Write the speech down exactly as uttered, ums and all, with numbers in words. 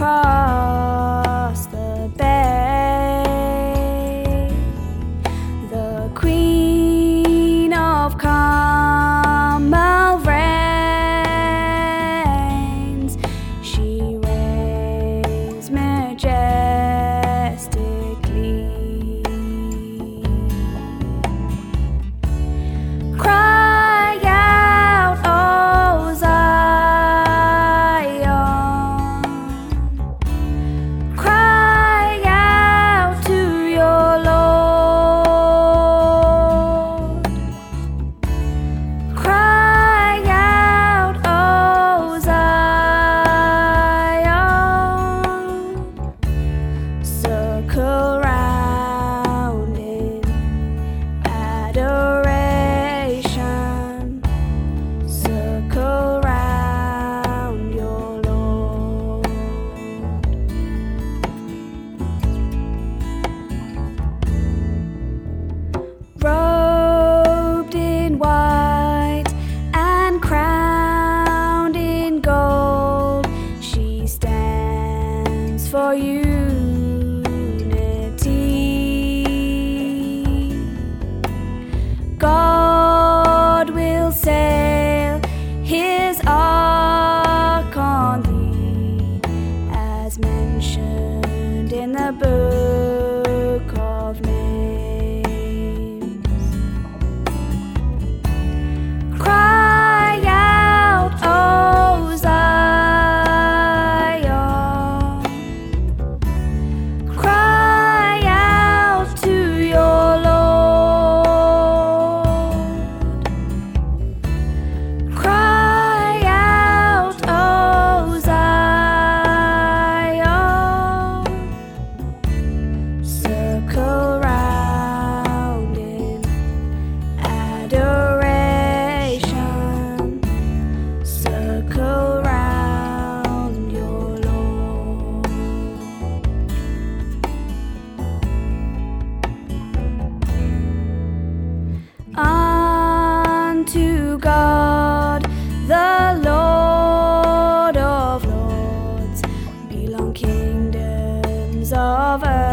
across the bay. The Queen of Carmel reigns. She reigns majestically. Cry out, O Zion. Cry out to your Lord. Cry out, O Zion. Circle round in adoration. Circle round your Lord. Robed in white and crowned in gold, she stands for unity. God will sail his ark on thee, as mentioned in the book of names. Cry out, O Zion. Cry out to your Lord. Cry out, O Zion. Circle round in adoration. Circle round your Lord. Unto God, the Lord of lords, belong kingdoms of earth.